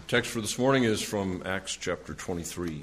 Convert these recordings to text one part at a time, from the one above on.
Text for this morning is from Acts chapter 23.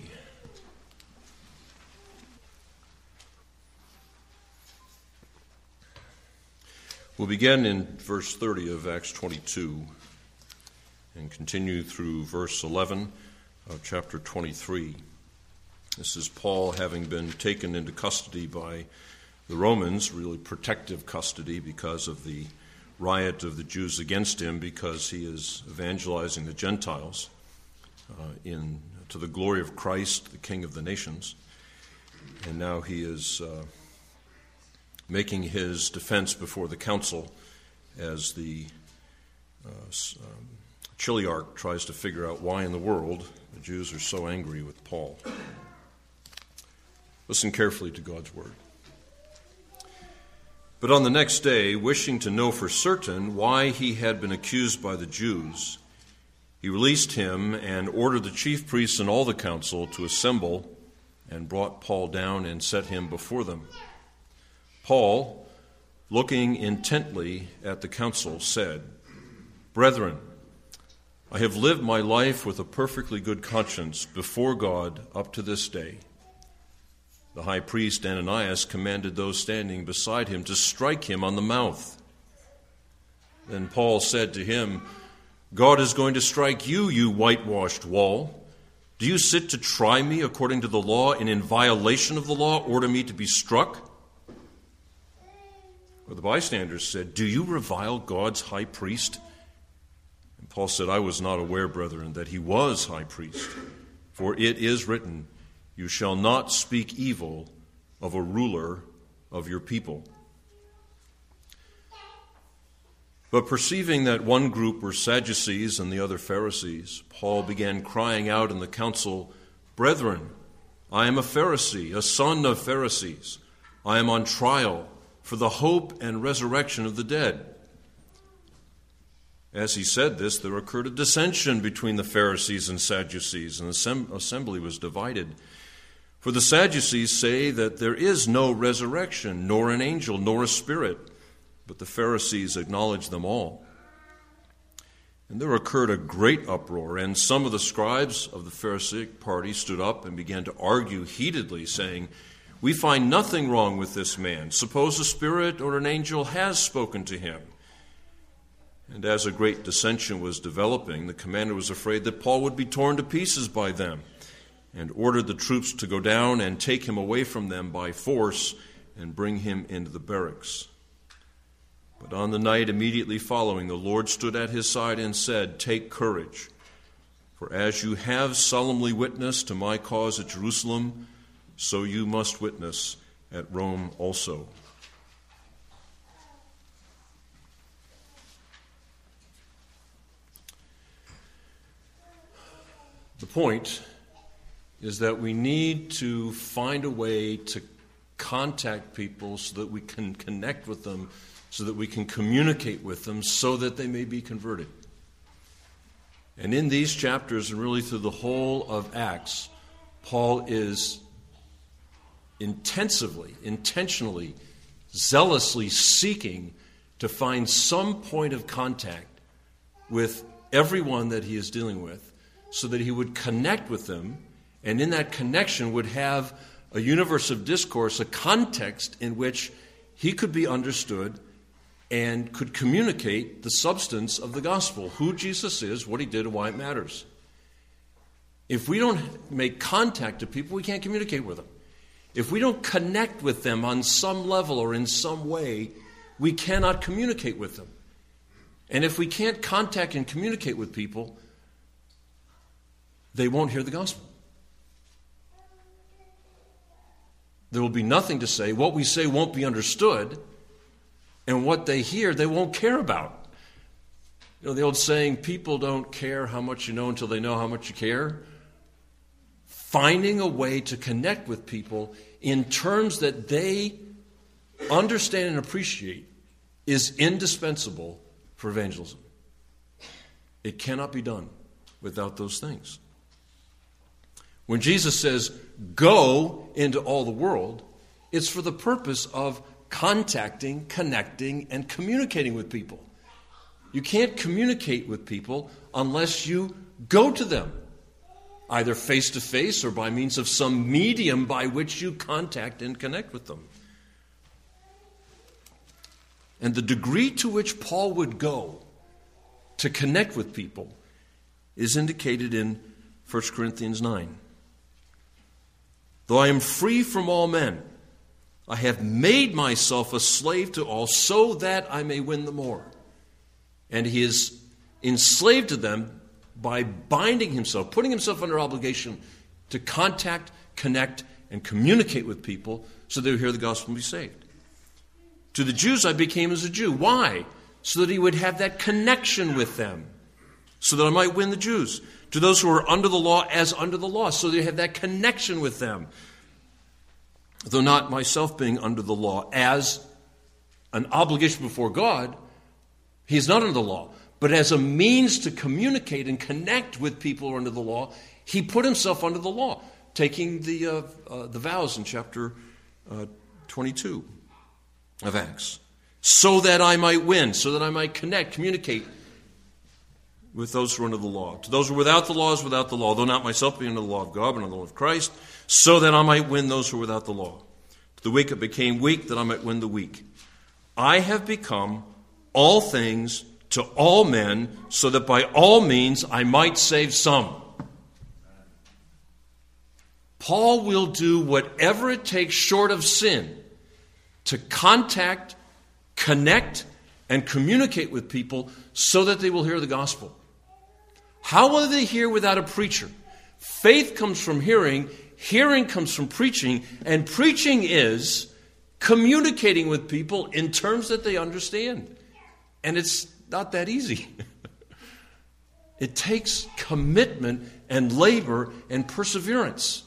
We'll begin in verse 30 of Acts 22 and continue through verse 11 of chapter 23. This is Paul having been taken into custody by the Romans, really protective custody because of the riot of the Jews against him, because he is evangelizing the Gentiles to the glory of Christ, the King of the nations. And now he is making his defense before the council as the Chiliarch tries to figure out why in the world the Jews are so angry with Paul. Listen carefully to God's word. But on the next day, wishing to know for certain why he had been accused by the Jews, he released him and ordered the chief priests and all the council to assemble, and brought Paul down and set him before them. Paul, looking intently at the council, said, "Brethren, I have lived my life with a perfectly good conscience before God up to this day." The high priest Ananias commanded those standing beside him to strike him on the mouth. Then Paul said to him, "God is going to strike you, you whitewashed wall. Do you sit to try me according to the law, and in violation of the law order me to be struck?" Well, the bystanders said, "Do you revile God's high priest?" And Paul said, "I was not aware, brethren, that he was high priest. For it is written, 'You shall not speak evil of a ruler of your people.'" But perceiving that one group were Sadducees and the other Pharisees, Paul began crying out in the council, "Brethren, I am a Pharisee, a son of Pharisees. I am on trial for the hope and resurrection of the dead." As he said this, there occurred a dissension between the Pharisees and Sadducees, and the assembly was divided. For the Sadducees say that there is no resurrection, nor an angel, nor a spirit, but the Pharisees acknowledge them all. And there occurred a great uproar, and some of the scribes of the Pharisaic party stood up and began to argue heatedly, saying, "We find nothing wrong with this man. Suppose a spirit or an angel has spoken to him." And as a great dissension was developing, the commander was afraid that Paul would be torn to pieces by them, and ordered the troops to go down and take him away from them by force and bring him into the barracks. But on the night immediately following, the Lord stood at his side and said, "Take courage, for as you have solemnly witnessed to my cause at Jerusalem, so you must witness at Rome also." The point is that we need to find a way to contact people so that we can connect with them, so that we can communicate with them, so that they may be converted. And in these chapters, and really through the whole of Acts, Paul is intentionally, zealously seeking to find some point of contact with everyone that he is dealing with, so that he would connect with them, and in that connection would have a universe of discourse, a context in which he could be understood and could communicate the substance of the gospel, who Jesus is, what he did, and why it matters. If we don't make contact to people, we can't communicate with them. If we don't connect with them on some level or in some way, we cannot communicate with them. And if we can't contact and communicate with people, they won't hear the gospel. There will be nothing to say. What we say won't be understood. And what they hear, they won't care about. You know, the old saying, people don't care how much you know until they know how much you care. Finding a way to connect with people in terms that they understand and appreciate is indispensable for evangelism. It cannot be done without those things. When Jesus says, "Go into all the world," it's for the purpose of contacting, connecting, and communicating with people. You can't communicate with people unless you go to them, either face to face or by means of some medium by which you contact and connect with them. And the degree to which Paul would go to connect with people is indicated in 1 Corinthians 9. Though I am free from all men, I have made myself a slave to all so that I may win the more. And he is enslaved to them by binding himself, putting himself under obligation to contact, connect, and communicate with people so they would hear the gospel and be saved. To the Jews I became as a Jew. Why? So that he would have that connection with them, so that I might win the Jews. To those who are under the law as under the law, so that he have that connection with them. Though not myself being under the law as an obligation before God, he is not under the law. But as a means to communicate and connect with people who are under the law, he put himself under the law, taking the vows in chapter 22 of Acts. So that I might win, so that I might connect, communicate with those who are under the law. To those who are without the law is without the law, though not myself being under the law of God, but under the law of Christ, so that I might win those who are without the law. To the weak I became weak, that I might win the weak. I have become all things to all men, so that by all means I might save some. Paul will do whatever it takes short of sin to contact, connect, and communicate with people so that they will hear the gospel. How will they hear without a preacher? Faith comes from hearing comes from preaching, and preaching is communicating with people in terms that they understand. And it's not that easy. It takes commitment and labor and perseverance.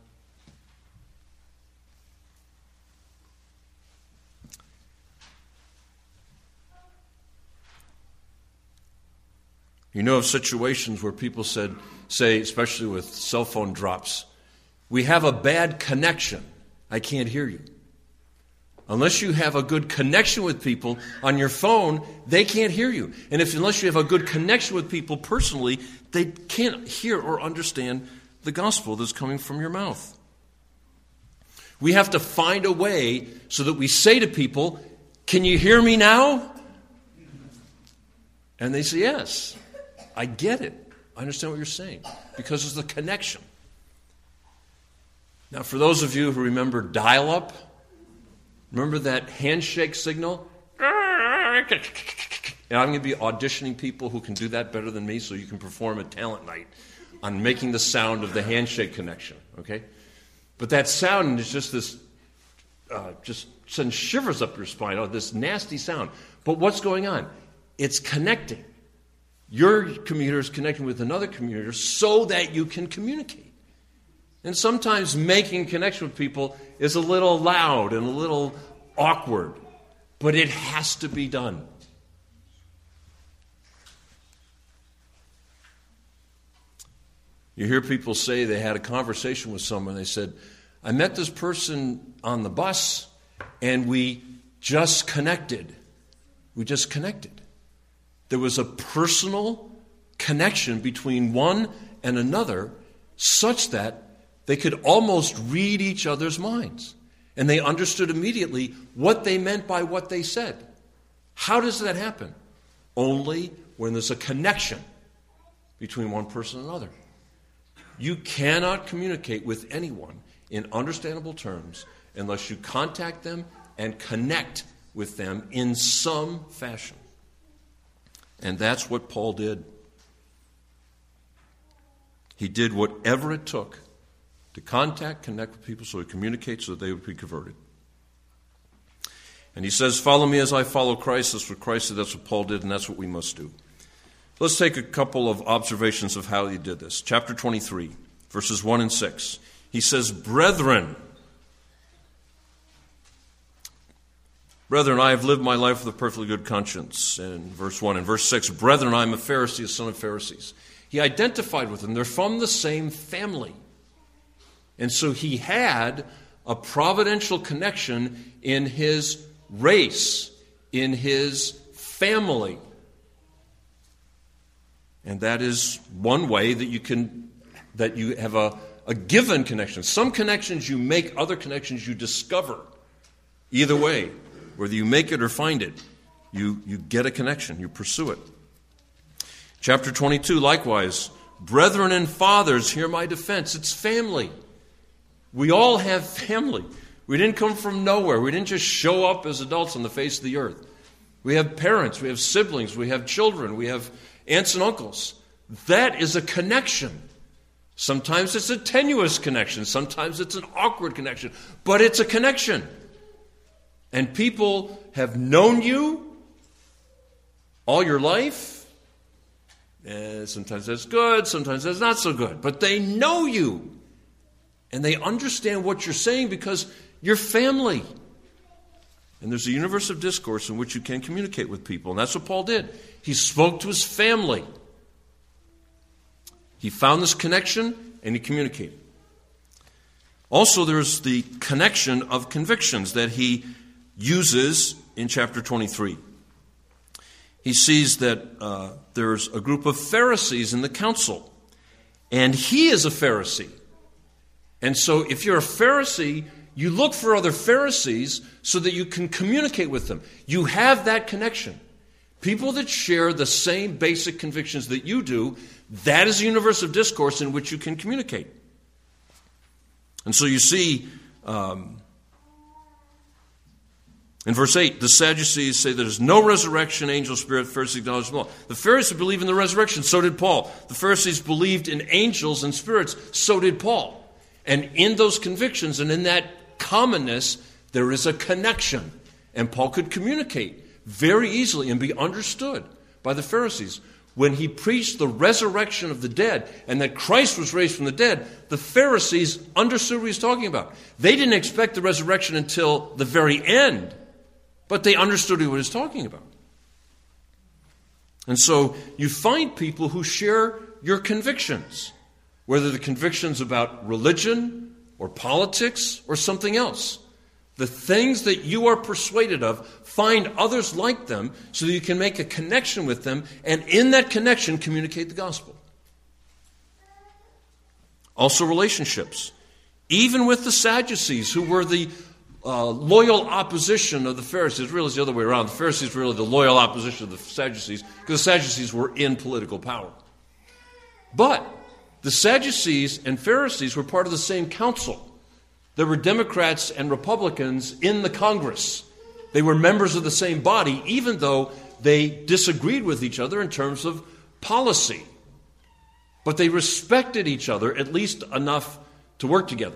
You know of situations where people say, especially with cell phone drops, we have a bad connection. I can't hear you. Unless you have a good connection with people on your phone, they can't hear you. And unless you have a good connection with people personally, they can't hear or understand the gospel that's coming from your mouth. We have to find a way so that we say to people, "Can you hear me now?" And they say, "Yes. I get it. I understand what you're saying." Because it's the connection. Now, for those of you who remember dial-up, remember that handshake signal? And I'm going to be auditioning people who can do that better than me so you can perform a talent night on making the sound of the handshake connection, okay? But that sound is just this, just sends shivers up your spine, this nasty sound. But what's going on? It's connecting. Your commuter is connecting with another commuter so that you can communicate. And sometimes making connection with people is a little loud and a little awkward, but it has to be done. You hear people say they had a conversation with someone. They said, "I met this person on the bus and we just connected. We just connected." There was a personal connection between one and another such that they could almost read each other's minds. And they understood immediately what they meant by what they said. How does that happen? Only when there's a connection between one person and another. You cannot communicate with anyone in understandable terms unless you contact them and connect with them in some fashion. And that's what Paul did. He did whatever it took to contact, connect with people so he communicates so that they would be converted. And he says, "Follow me as I follow Christ." That's what Christ did, that's what Paul did, and that's what we must do. Let's take a couple of observations of how he did this. Chapter 23, verses 1 and 6. He says, Brethren, I have lived my life with a perfectly good conscience. In verse 1. In verse 6, Brethren, I am a Pharisee, a son of Pharisees. He identified with them. They're from the same family. And so he had a providential connection in his race, in his family. And that is one way that you have a given connection. Some connections you make, other connections you discover. Either way, whether you make it or find it, you get a connection, you pursue it. Chapter 22, likewise, brethren and fathers, hear my defense. It's family. We all have family. We didn't come from nowhere. We didn't just show up as adults on the face of the earth. We have parents, we have siblings, we have children, we have aunts and uncles. That is a connection. Sometimes it's a tenuous connection. Sometimes it's an awkward connection. But it's a connection. And people have known you all your life. Sometimes that's good, sometimes that's not so good. But they know you. And they understand what you're saying because you're family. And there's a universe of discourse in which you can communicate with people. And that's what Paul did. He spoke to his family. He found this connection and he communicated. Also, there's the connection of convictions that he uses in chapter 23. He sees that there's a group of Pharisees in the council. And he is a Pharisee. And so if you're a Pharisee, you look for other Pharisees so that you can communicate with them. You have that connection. People that share the same basic convictions that you do, that is a universe of discourse in which you can communicate. And so you see, in verse 8, the Sadducees say there's no resurrection, angel, spirit, Pharisees acknowledge them all. The Pharisees believe in the resurrection, so did Paul. The Pharisees believed in angels and spirits, so did Paul. And in those convictions and in that commonness, there is a connection. And Paul could communicate very easily and be understood by the Pharisees. When he preached the resurrection of the dead and that Christ was raised from the dead, the Pharisees understood what he was talking about. They didn't expect the resurrection until the very end, but they understood what he was talking about. And so you find people who share your convictions, whether the convictions about religion or politics or something else. The things that you are persuaded of, find others like them so that you can make a connection with them and in that connection communicate the gospel. Also relationships. Even with the Sadducees, who were the loyal opposition of the Pharisees. Really, it's the other way around. The Pharisees were really the loyal opposition of the Sadducees because the Sadducees were in political power. But the Sadducees and Pharisees were part of the same council. There were Democrats and Republicans in the Congress. They were members of the same body, even though they disagreed with each other in terms of policy. But they respected each other, at least enough to work together.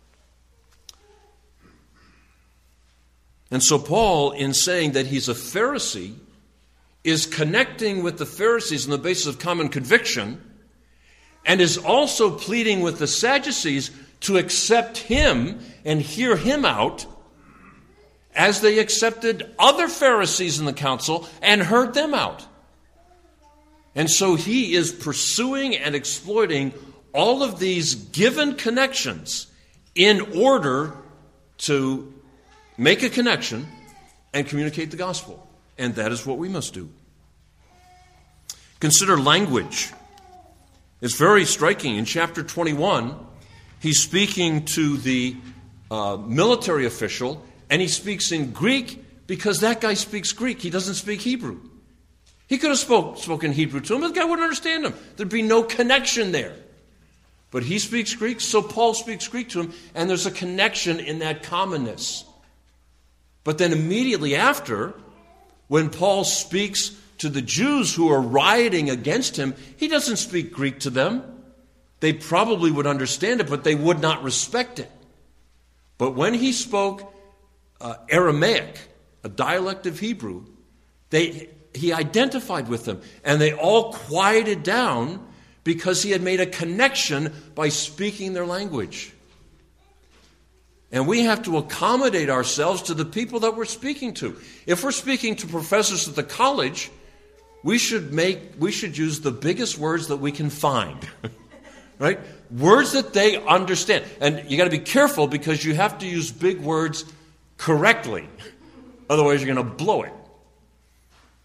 And so Paul, in saying that he's a Pharisee, is connecting with the Pharisees on the basis of common conviction, and is also pleading with the Sadducees to accept him and hear him out as they accepted other Pharisees in the council and heard them out. And so he is pursuing and exploiting all of these given connections in order to make a connection and communicate the gospel. And that is what we must do. Consider language. It's very striking. In chapter 21, he's speaking to the military official, and he speaks in Greek because that guy speaks Greek. He doesn't speak Hebrew. He could have spoken Hebrew to him, but the guy wouldn't understand him. There'd be no connection there. But he speaks Greek, so Paul speaks Greek to him, and there's a connection in that commonness. But then immediately after, when Paul speaks to the Jews who are rioting against him, he doesn't speak Greek to them. They probably would understand it, but they would not respect it. But when he spoke Aramaic, a dialect of Hebrew, he identified with them, and they all quieted down because he had made a connection by speaking their language. And we have to accommodate ourselves to the people that we're speaking to. If we're speaking to professors at the college, we should use the biggest words that we can find. Right? Words that they understand. And you got to be careful because you have to use big words correctly. Otherwise you're going to blow it.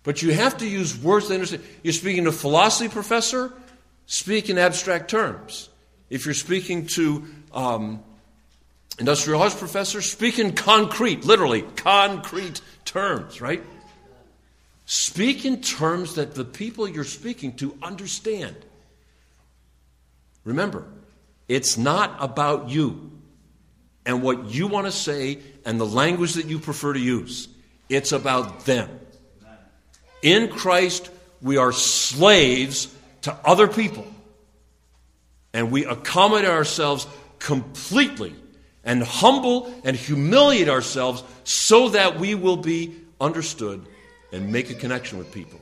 But you have to use words they understand. You're speaking to a philosophy professor, speak in abstract terms. If you're speaking to industrial arts professor, speak in concrete, literally concrete terms, right? Speak in terms that the people you're speaking to understand. Remember, it's not about you and what you want to say and the language that you prefer to use. It's about them. In Christ, we are slaves to other people. And we accommodate ourselves completely and humble and humiliate ourselves so that we will be understood and make a connection with people.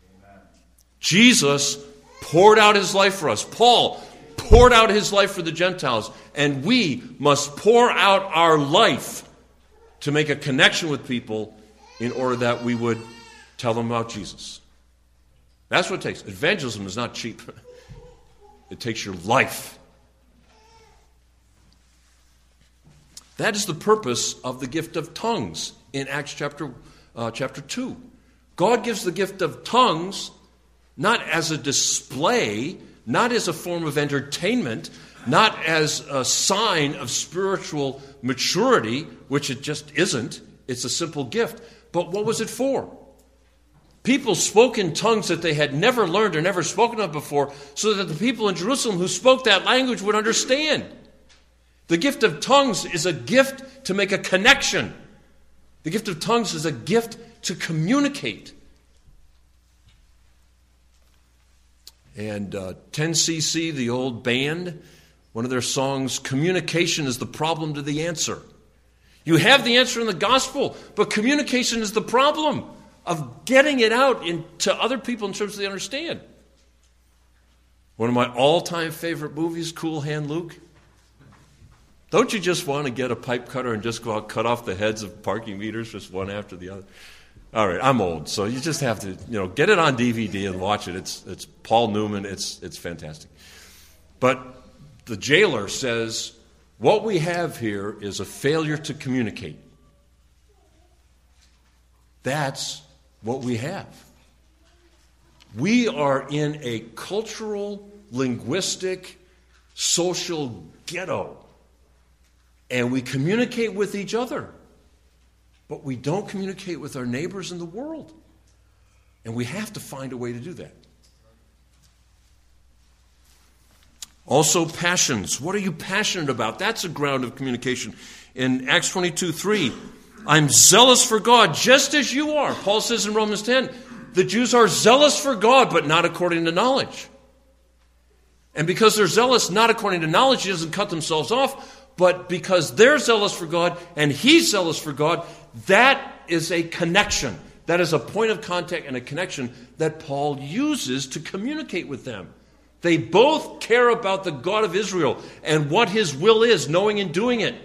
Jesus poured out his life for us. Paul poured out his life for the Gentiles. And we must pour out our life to make a connection with people in order that we would tell them about Jesus. That's what it takes. Evangelism is not cheap. It takes your life. That is the purpose of the gift of tongues in Acts chapter 2. God gives the gift of tongues not as a display, not as a form of entertainment, not as a sign of spiritual maturity, which it just isn't. It's a simple gift. But what was it for? People spoke in tongues that they had never learned or never spoken of before, so that the people in Jerusalem who spoke that language would understand. The gift of tongues is a gift to make a connection. The gift of tongues is a gift to communicate. And 10cc, the old band, one of their songs, communication is the problem to the answer. You have the answer in the gospel, but communication is the problem of getting it out to other people in terms of they understand. One of my all-time favorite movies, Cool Hand Luke. Don't you just want to get a pipe cutter and just go out cut off the heads of parking meters just one after the other? All right, I'm old, so you just have to, get it on DVD and watch it. It's Paul Newman. It's fantastic. But the jailer says, what we have here is a failure to communicate. That's what we have. We are in a cultural, linguistic, social ghetto. And we communicate with each other. But we don't communicate with our neighbors in the world. And we have to find a way to do that. Also, passions. What are you passionate about? That's a ground of communication. In Acts 22:3, I'm zealous for God, just as you are. Paul says in Romans 10, the Jews are zealous for God, but not according to knowledge. And because they're zealous, not according to knowledge, he doesn't cut themselves off, but because they're zealous for God and he's zealous for God, that is a connection. That is a point of contact and a connection that Paul uses to communicate with them. They both care about the God of Israel and what his will is, knowing and doing it.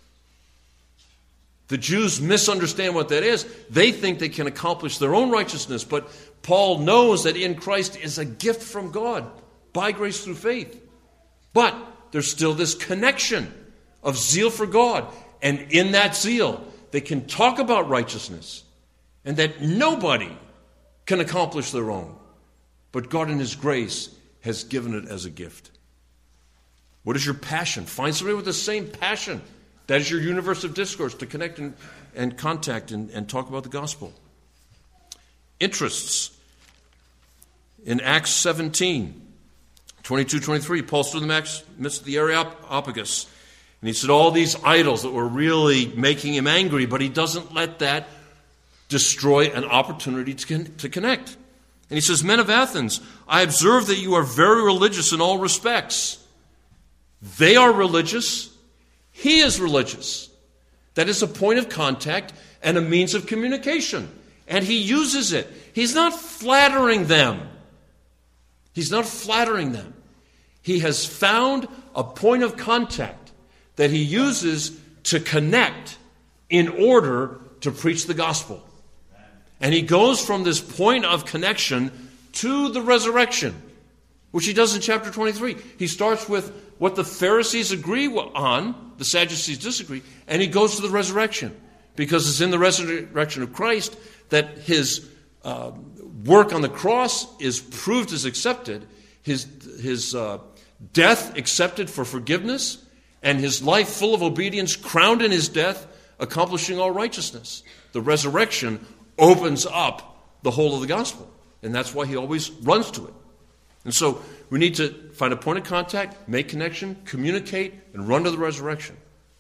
The Jews misunderstand what that is. They think they can accomplish their own righteousness, but Paul knows that in Christ is a gift from God by grace through faith. But there's still this connection of zeal for God, and in that zeal, they can talk about righteousness and that nobody can accomplish their own. But God in his grace has given it as a gift. What is your passion? Find somebody with the same passion. That is your universe of discourse to connect and contact and talk about the gospel. Interests. In Acts 17, 22-23, Paul stood in the midst of the Areopagus. And he said all these idols that were really making him angry, but he doesn't let that destroy an opportunity to connect. And he says, men of Athens, I observe that you are very religious in all respects. They are religious. He is religious. That is a point of contact and a means of communication. And he uses it. He's not flattering them. He's not flattering them. He has found a point of contact that he uses to connect in order to preach the gospel. And he goes from this point of connection to the resurrection, which he does in chapter 23. He starts with what the Pharisees agree on, the Sadducees disagree, and he goes to the resurrection, because it's in the resurrection of Christ that his work on the cross is proved as accepted, his death accepted for forgiveness, and his life full of obedience crowned in his death, accomplishing all righteousness. The resurrection opens up the whole of the gospel, and that's why he always runs to it. And so we need to find a point of contact, make connection, communicate, and run to the resurrection.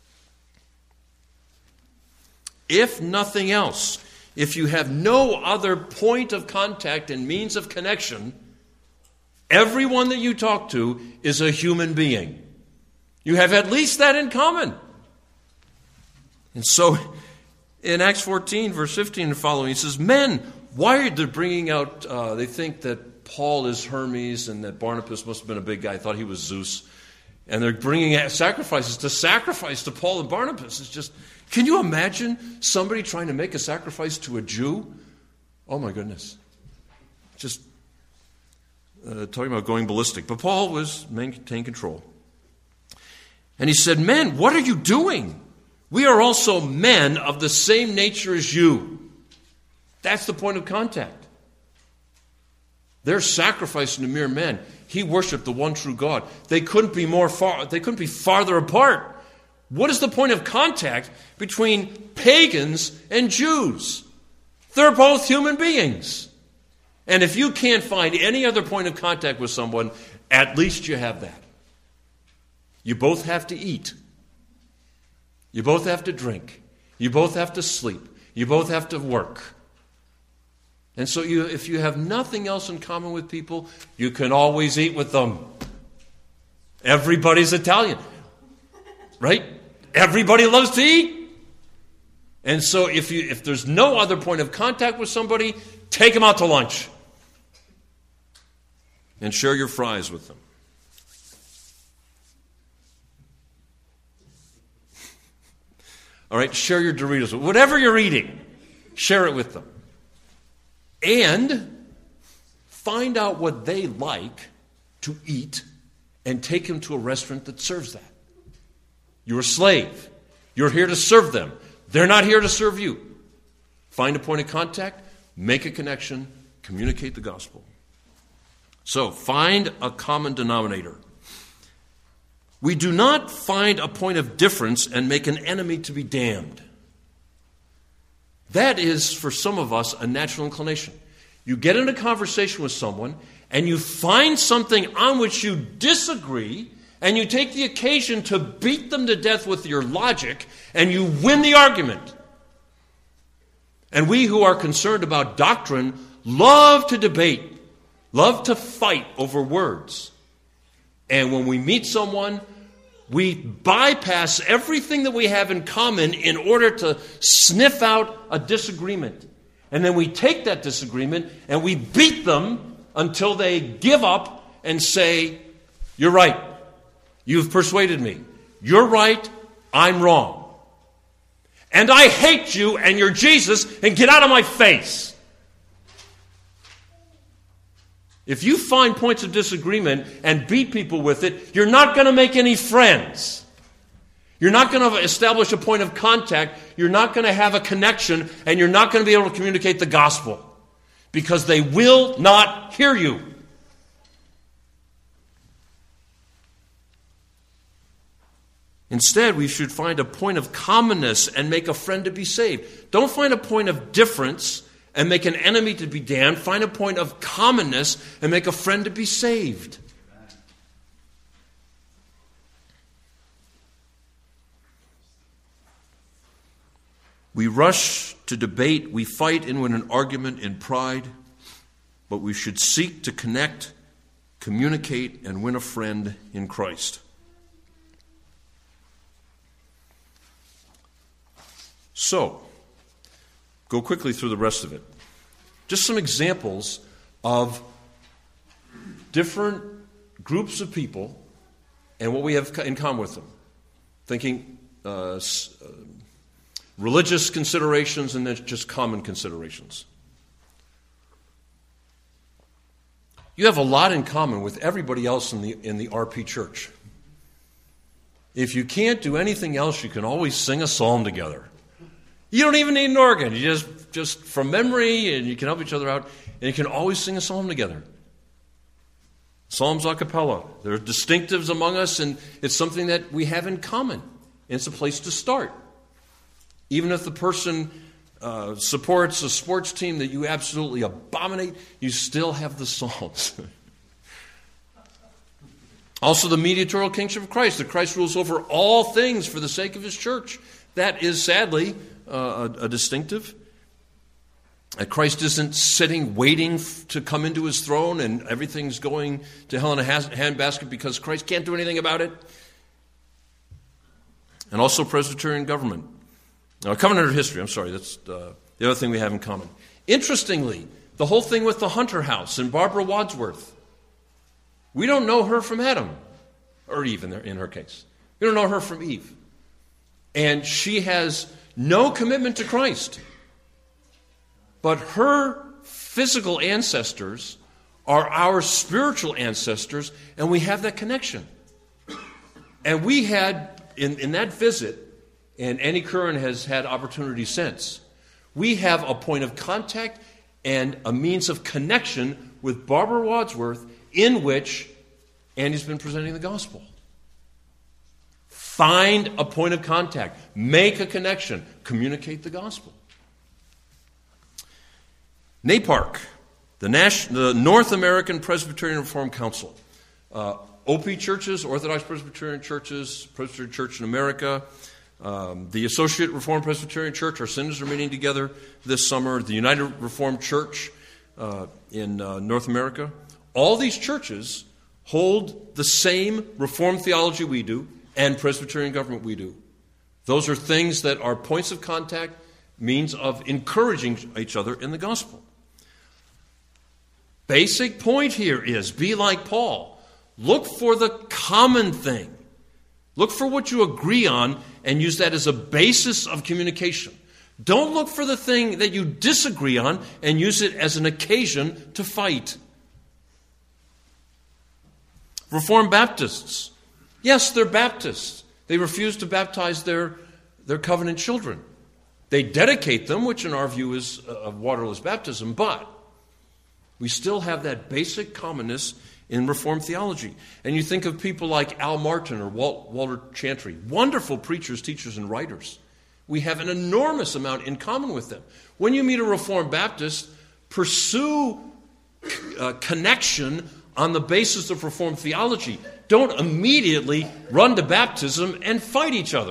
If nothing else, if you have no other point of contact and means of connection, everyone that you talk to is a human being. You have at least that in common. And so in Acts 14, verse 15 and following, he says, men, why are they bringing out, they think that Paul is Hermes and that Barnabas must have been a big guy, thought he was Zeus. And they're bringing sacrifice to Paul and Barnabas. It's just, can you imagine somebody trying to make a sacrifice to a Jew? Oh my goodness. Just talking about going ballistic. But Paul was maintaining control. And he said, men, what are you doing? We are also men of the same nature as you. That's the point of contact. They're sacrificing to mere men. He worshiped the one true God. They couldn't be farther apart. What is the point of contact between pagans and Jews? They're both human beings. And if you can't find any other point of contact with someone, at least you have that. You both have to eat. You both have to drink. You both have to sleep. You both have to work. And so if you have nothing else in common with people, you can always eat with them. Everybody's Italian, right? Everybody loves to eat. And so if there's no other point of contact with somebody, take them out to lunch. And share your fries with them. All right, share your Doritos. Whatever you're eating, share it with them. And find out what they like to eat and take them to a restaurant that serves that. You're a slave. You're here to serve them. They're not here to serve you. Find a point of contact, make a connection, communicate the gospel. So, find a common denominator. We do not find a point of difference and make an enemy to be damned. That is, for some of us, a natural inclination. You get in a conversation with someone, and you find something on which you disagree, and you take the occasion to beat them to death with your logic, and you win the argument. And we who are concerned about doctrine love to debate, love to fight over words. And when we meet someone, we bypass everything that we have in common in order to sniff out a disagreement. And then we take that disagreement and we beat them until they give up and say, you're right. You've persuaded me. You're right. I'm wrong. And I hate you and your Jesus, and get out of my face. If you find points of disagreement and beat people with it, you're not going to make any friends. You're not going to establish a point of contact. You're not going to have a connection, and you're not going to be able to communicate the gospel because they will not hear you. Instead, we should find a point of commonness and make a friend to be saved. Don't find a point of difference and make an enemy to be damned. Find a point of commonness and make a friend to be saved. We rush to debate, we fight in an argument in pride, but we should seek to connect, communicate, and win a friend in Christ. So, go quickly through the rest of it. Just some examples of different groups of people and what we have in common with them. Thinking religious considerations and then just common considerations. You have a lot in common with everybody else in the RP church. If you can't do anything else, you can always sing a psalm together. You don't even need an organ. You just just from memory, and you can help each other out, and you can always sing a psalm together. Psalms a cappella. There are distinctives among us, and it's something that we have in common. It's a place to start. Even if the person supports a sports team that you absolutely abominate, you still have the Psalms. Also, the mediatorial kingship of Christ, that Christ rules over all things for the sake of his church. That is sadly a distinctive. That Christ isn't sitting waiting to come into his throne and everything's going to hell in a handbasket because Christ can't do anything about it. And also Presbyterian government. Covenanter history, I'm sorry, that's the other thing we have in common. Interestingly, the whole thing with the Hunter House and Barbara Wadsworth. We don't know her from Adam, or Eve in her case. We don't know her from Eve. And she has no commitment to Christ. But her physical ancestors are our spiritual ancestors, and we have that connection. And we had, in that visit, and Annie Curran has had opportunity since, we have a point of contact and a means of connection with Barbara Wadsworth in which Annie's been presenting the gospel. Find a point of contact. Make a connection. Communicate the gospel. NAPARC, the North American Presbyterian Reformed Council. OP churches, Orthodox Presbyterian churches, Presbyterian Church in America, the Associate Reformed Presbyterian Church, our synods are meeting together this summer, the United Reformed Church in North America. All these churches hold the same Reformed theology we do and Presbyterian government we do. Those are things that are points of contact, means of encouraging each other in the gospel. Basic point here is, be like Paul. Look for the common thing. Look for what you agree on and use that as a basis of communication. Don't look for the thing that you disagree on and use it as an occasion to fight. Reformed Baptists. Yes, they're Baptists. They refuse to baptize their covenant children. They dedicate them, which in our view is a waterless baptism, but we still have that basic commonness in Reformed theology. And you think of people like Al Martin or Walter Chantry, wonderful preachers, teachers, and writers. We have an enormous amount in common with them. When you meet a Reformed Baptist, pursue connection on the basis of Reformed theology. Don't immediately run to baptism and fight each other.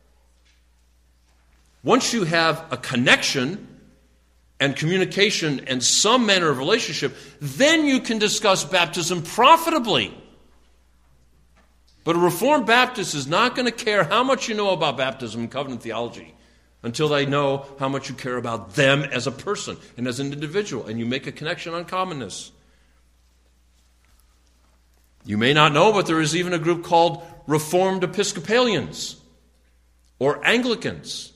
Once you have a connection and communication and some manner of relationship, then you can discuss baptism profitably. But a Reformed Baptist is not going to care how much you know about baptism and covenant theology until they know how much you care about them as a person and as an individual, and you make a connection on commonness. You may not know, but there is even a group called Reformed Episcopalians or Anglicans.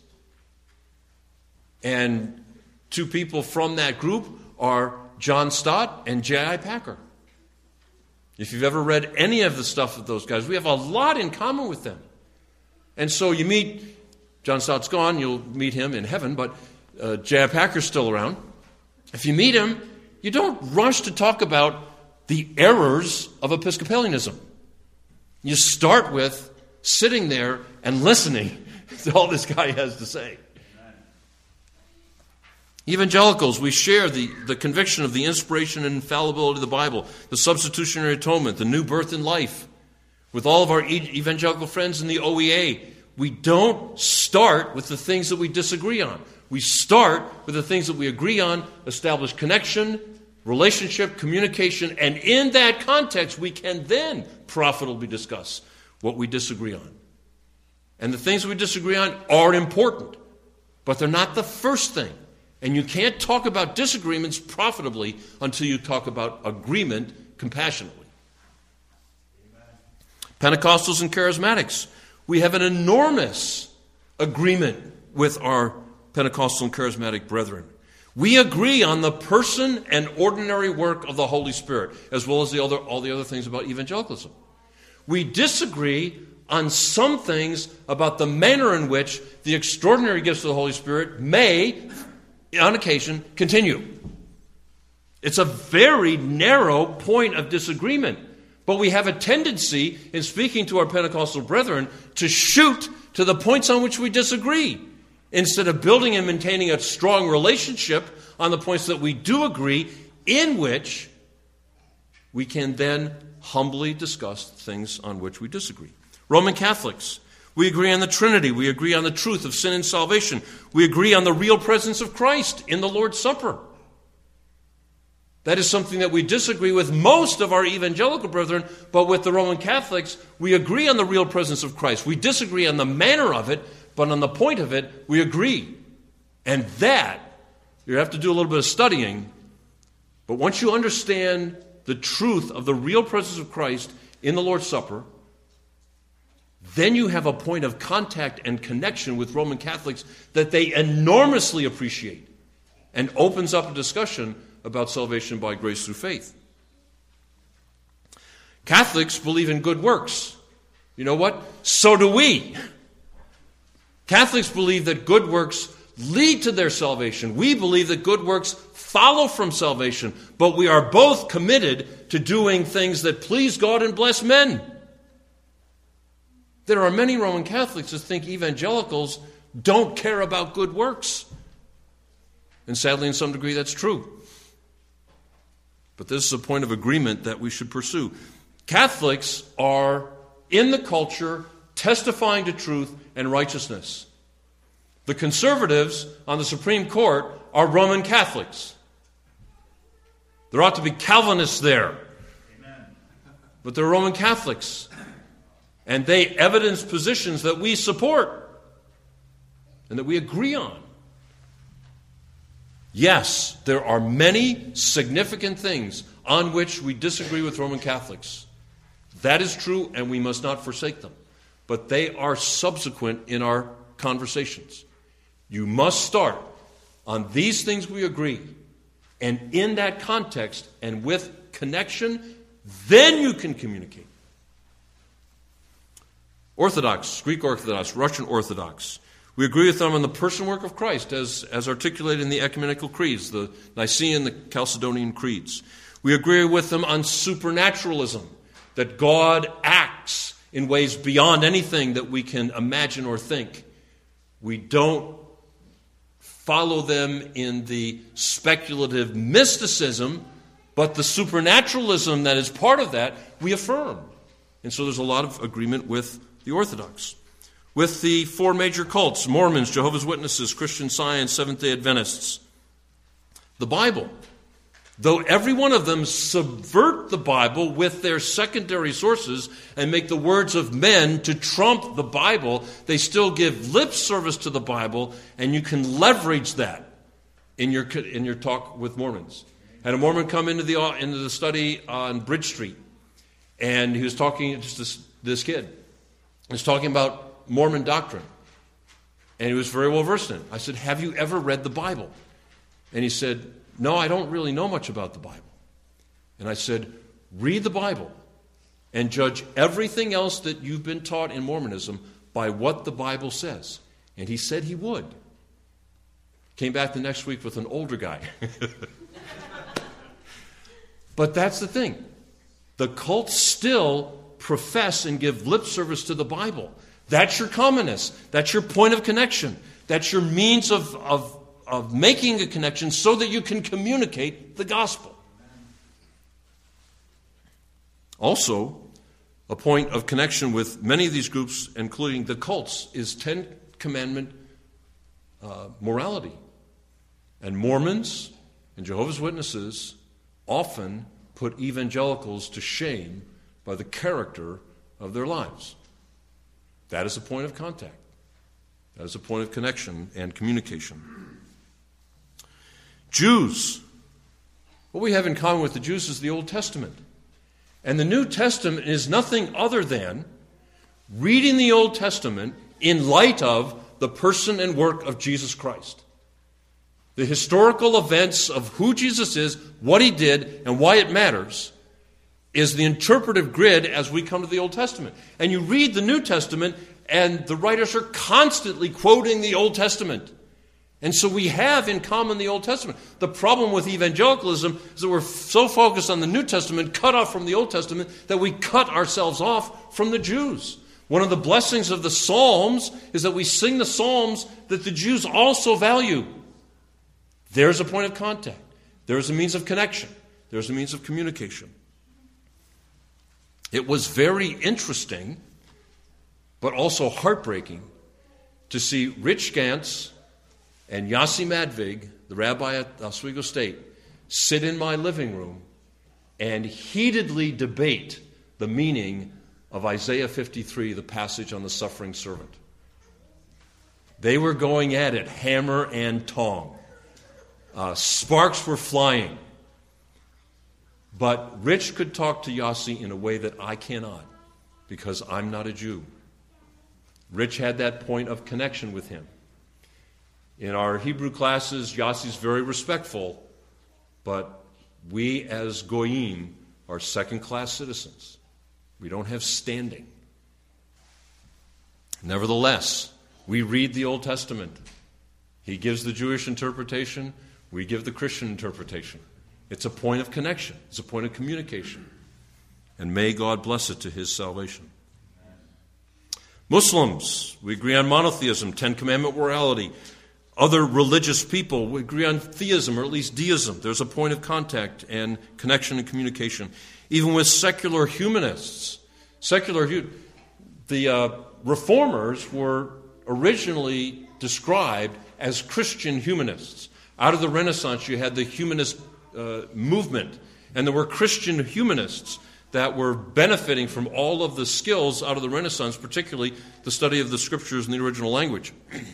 And two people from that group are John Stott and J.I. Packer. If you've ever read any of the stuff of those guys, we have a lot in common with them. And so you meet, John Stott's gone, you'll meet him in heaven, but J.I. Packer's still around. If you meet him, you don't rush to talk about the errors of Episcopalianism. You start with sitting there and listening to all this guy has to say. Evangelicals, we share the conviction of the inspiration and infallibility of the Bible, the substitutionary atonement, the new birth in life. With all of our evangelical friends in the OEA, we don't start with the things that we disagree on. We start with the things that we agree on, establish connection, relationship, communication, and in that context, we can then profitably discuss what we disagree on. And the things we disagree on are important, but they're not the first thing. And you can't talk about disagreements profitably until you talk about agreement compassionately. Amen. Pentecostals and Charismatics. We have an enormous agreement with our Pentecostal and Charismatic brethren. We agree on the person and ordinary work of the Holy Spirit, as well as all the other things about evangelicalism. We disagree on some things about the manner in which the extraordinary gifts of the Holy Spirit may on occasion, continue. It's a very narrow point of disagreement. But we have a tendency, in speaking to our Pentecostal brethren, to shoot to the points on which we disagree, instead of building and maintaining a strong relationship on the points that we do agree, in which we can then humbly discuss things on which we disagree. Roman Catholics, we agree on the Trinity. We agree on the truth of sin and salvation. We agree on the real presence of Christ in the Lord's Supper. That is something that we disagree with most of our evangelical brethren, but with the Roman Catholics, we agree on the real presence of Christ. We disagree on the manner of it, but on the point of it, we agree. And that, you have to do a little bit of studying, but once you understand the truth of the real presence of Christ in the Lord's Supper, then you have a point of contact and connection with Roman Catholics that they enormously appreciate, and opens up a discussion about salvation by grace through faith. Catholics believe in good works. You know what? So do we. Catholics believe that good works lead to their salvation. We believe that good works follow from salvation, but we are both committed to doing things that please God and bless men. There are many Roman Catholics that think evangelicals don't care about good works. And sadly, in some degree, that's true. But this is a point of agreement that we should pursue. Catholics are, in the culture, testifying to truth and righteousness. The conservatives on the Supreme Court are Roman Catholics. There ought to be Calvinists there. Amen. But they're Roman Catholics. And they evidence positions that we support and that we agree on. Yes, there are many significant things on which we disagree with Roman Catholics. That is true, and we must not forsake them. But they are subsequent in our conversations. You must start on these things we agree, and in that context and with connection, then you can communicate. Orthodox, Greek Orthodox, Russian Orthodox. We agree with them on the person work of Christ as articulated in the ecumenical creeds, the Nicene, the Chalcedonian creeds. We agree with them on supernaturalism, that God acts in ways beyond anything that we can imagine or think. We don't follow them in the speculative mysticism, but the supernaturalism that is part of that, we affirm. And so there's a lot of agreement with the Orthodox. With the four major cults, Mormons, Jehovah's Witnesses, Christian Science, Seventh-day Adventists. The Bible. Though every one of them subvert the Bible with their secondary sources and make the words of men to trump the Bible, they still give lip service to the Bible, and you can leverage that in your talk with Mormons. I had a Mormon come into the study on Bridge Street, and he was talking to this kid. He was talking about Mormon doctrine, and he was very well versed in it. I said, "Have you ever read the Bible?" And he said, "No, I don't really know much about the Bible." And I said, "Read the Bible and judge everything else that you've been taught in Mormonism by what the Bible says." And he said he would. Came back the next week with an older guy. But that's the thing. The cults still profess and give lip service to the Bible. That's your commonness. That's your point of connection. That's your means of making a connection so that you can communicate the gospel. Also, a point of connection with many of these groups, including the cults, is Ten Commandment morality. And Mormons and Jehovah's Witnesses often put evangelicals to shame by the character of their lives. That is a point of contact. That is a point of connection and communication. Jews. What we have in common with the Jews is the Old Testament. And the New Testament is nothing other than reading the Old Testament in light of the person and work of Jesus Christ. The historical events of who Jesus is, what he did, and why it matters is the interpretive grid as we come to the Old Testament. And you read the New Testament, and the writers are constantly quoting the Old Testament. And so we have in common the Old Testament. The problem with evangelicalism is that we're so focused on the New Testament, cut off from the Old Testament, that we cut ourselves off from the Jews. One of the blessings of the Psalms is that we sing the Psalms that the Jews also value. There's a point of contact. There's a means of connection. There's a means of communication. It was very interesting, but also heartbreaking, to see Rich Gantz and Yossi Madvig, the rabbi at Oswego State, sit in my living room and heatedly debate the meaning of Isaiah 53, the passage on the suffering servant. They were going at it hammer and tong. Sparks were flying. But Rich could talk to Yossi in a way that I cannot, because I'm not a Jew. Rich had that point of connection with him. In our Hebrew classes, Yossi's very respectful, but we as Goyim are second-class citizens. We don't have standing. Nevertheless, we read the Old Testament. He gives the Jewish interpretation. We give the Christian interpretation. It's a point of connection. It's a point of communication. And may God bless it to his salvation. Muslims, we agree on monotheism, Ten Commandment morality. Other religious people, we agree on theism, or at least deism. There's a point of contact and connection and communication. Even with secular humanists. The reformers were originally described as Christian humanists. Out of the Renaissance, you had the humanist movement, and there were Christian humanists that were benefiting from all of the skills out of the Renaissance, particularly the study of the Scriptures in the original language.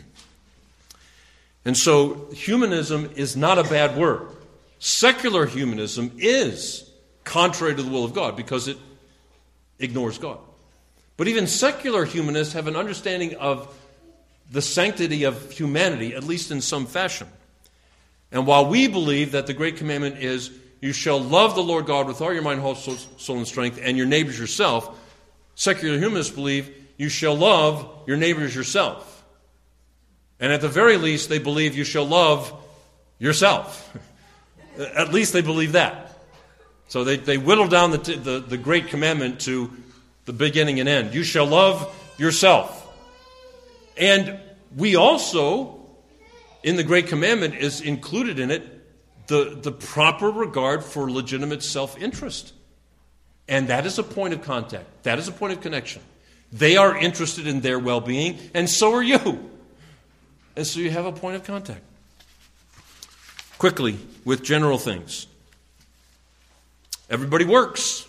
And so humanism is not a bad word. Secular humanism is contrary to the will of God because it ignores God. But even secular humanists have an understanding of the sanctity of humanity, at least in some fashion. And while we believe that the great commandment is, you shall love the Lord God with all your mind, whole soul, and strength, and your neighbors yourself, secular humanists believe you shall love your neighbors yourself. And at the very least, they believe you shall love yourself. At least they believe that. So they whittle down the great commandment to the beginning and end. You shall love yourself. And we also, in the great commandment, is included in it the proper regard for legitimate self-interest. And that is a point of contact. That is a point of connection. They are interested in their well-being, and so are you. And so you have a point of contact. Quickly, with general things. Everybody works.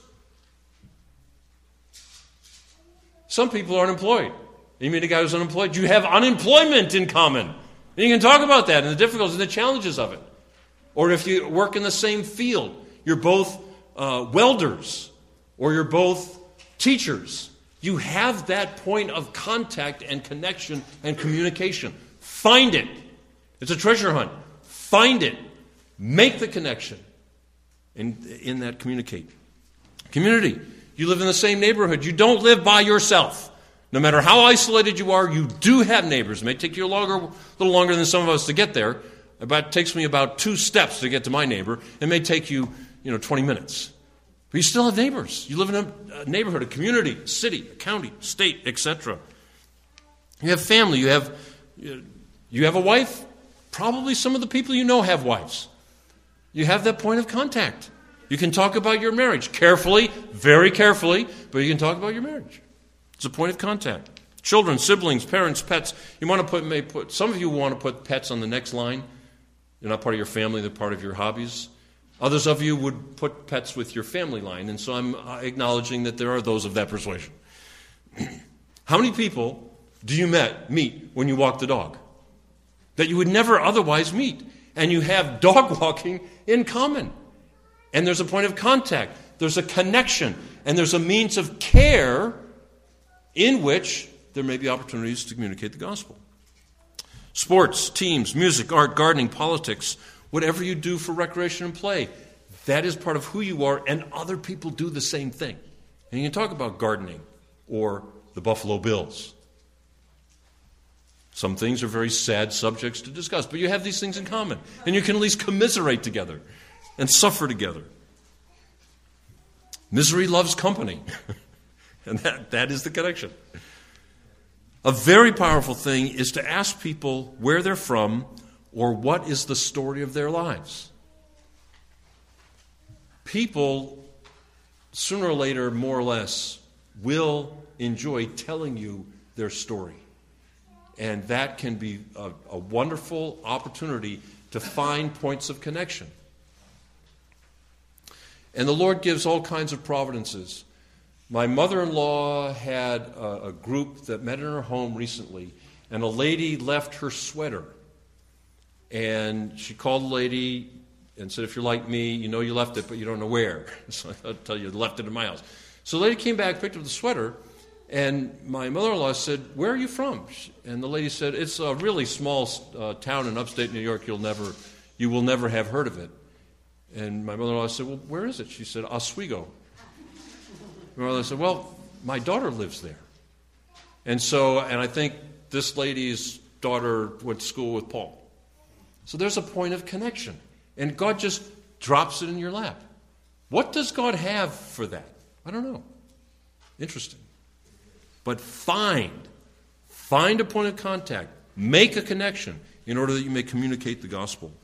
Some people are unemployed. You meet a guy who's unemployed. You have unemployment in common. And you can talk about that and the difficulties and the challenges of it. Or if you work in the same field, you're both welders or you're both teachers. You have that point of contact and connection and communication. Find it. It's a treasure hunt. Find it. Make the connection. And in that, communicate. Community. You live in the same neighborhood. You don't live by yourself. No matter how isolated you are, you do have neighbors. It may take you a little longer than some of us to get there. It takes me about 2 steps to get to my neighbor. It may take you, 20 minutes. But you still have neighbors. You live in a neighborhood, a community, a city, a county, state, etc. You have family. You have a wife. Probably some of the people you know have wives. You have that point of contact. You can talk about your marriage carefully, very carefully, but you can talk about your marriage. It's a point of contact. Children, siblings, parents, pets. Some of you want to put pets on the next line. They're not part of your family, they're part of your hobbies. Others of you would put pets with your family line, and so I'm acknowledging that there are those of that persuasion. How many people do you meet when you walk the dog that you would never otherwise meet? And you have dog walking in common. And there's a point of contact. There's a connection. And there's a means of care in which there may be opportunities to communicate the gospel. Sports, teams, music, art, gardening, politics, whatever you do for recreation and play, that is part of who you are, and other people do the same thing. And you can talk about gardening or the Buffalo Bills. Some things are very sad subjects to discuss, but you have these things in common, and you can at least commiserate together and suffer together. Misery loves company, and that is the connection. A very powerful thing is to ask people where they're from or what is the story of their lives. People, sooner or later, more or less, will enjoy telling you their story. And that can be a wonderful opportunity to find points of connection. And the Lord gives all kinds of providences. My mother-in-law had a group that met in her home recently, and a lady left her sweater. And she called the lady and said, if you're like me, you know you left it, but you don't know where. So I'll tell you, left it in my house. So the lady came back, picked up the sweater, and my mother-in-law said, where are you from? And the lady said, it's a really small town in upstate New York. You will never have heard of it. And my mother-in-law said, well, where is it? She said, Oswego. My mother said, well, my daughter lives there. And I think this lady's daughter went to school with Paul. So there's a point of connection. And God just drops it in your lap. What does God have for that? I don't know. Interesting. But find a point of contact. Make a connection in order that you may communicate the gospel.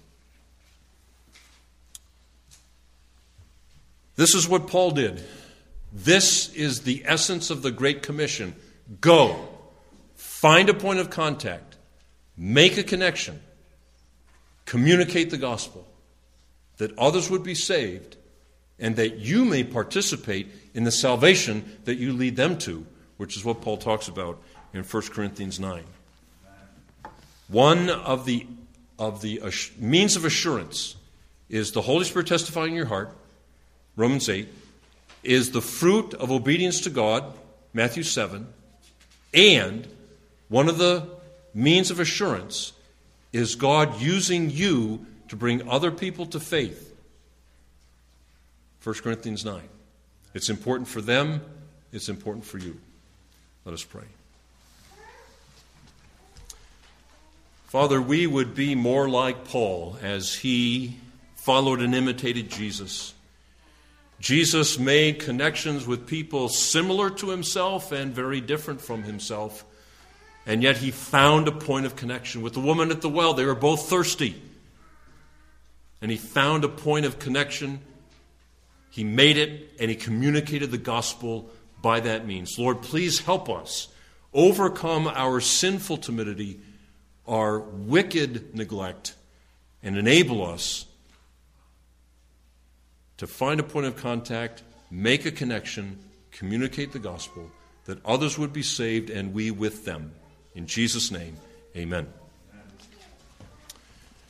This is what Paul did. This is the essence of the Great Commission. Go. Find a point of contact. Make a connection. Communicate the gospel. That others would be saved and that you may participate in the salvation that you lead them to, which is what Paul talks about in 1 Corinthians 9. One of the means of assurance is the Holy Spirit testifying in your heart, Romans 8, is the fruit of obedience to God, Matthew 7, and one of the means of assurance is God using you to bring other people to faith, 1 Corinthians 9. It's important for them, it's important for you. Let us pray. Father, we would be more like Paul as he followed and imitated Jesus. Jesus made connections with people similar to himself and very different from himself, and yet he found a point of connection. With the woman at the well, they were both thirsty, and he found a point of connection. He made it, and he communicated the gospel by that means. Lord, please help us overcome our sinful timidity, our wicked neglect, and enable us to find a point of contact, make a connection, communicate the gospel, that others would be saved and we with them. In Jesus' name, amen.